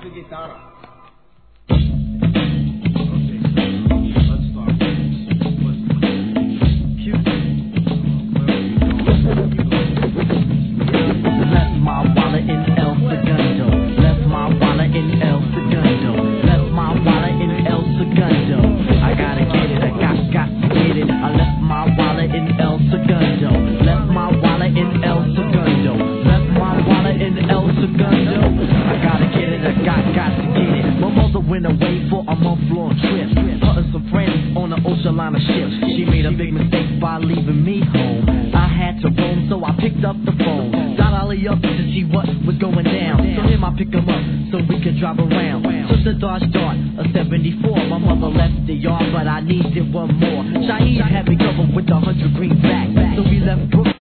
su guitarra. Went away for a month-long trip, hunting some friends on an ocean liner ship. She made a big mistake by leaving me home. I had to roam, so I picked up the phone. Dialed Ollie up to see what was going down. So him I pick him up so we can drive around. Just a Dodge Dart, a 74. My mother left the yard, but I needed one more. Shaheed had me covered with the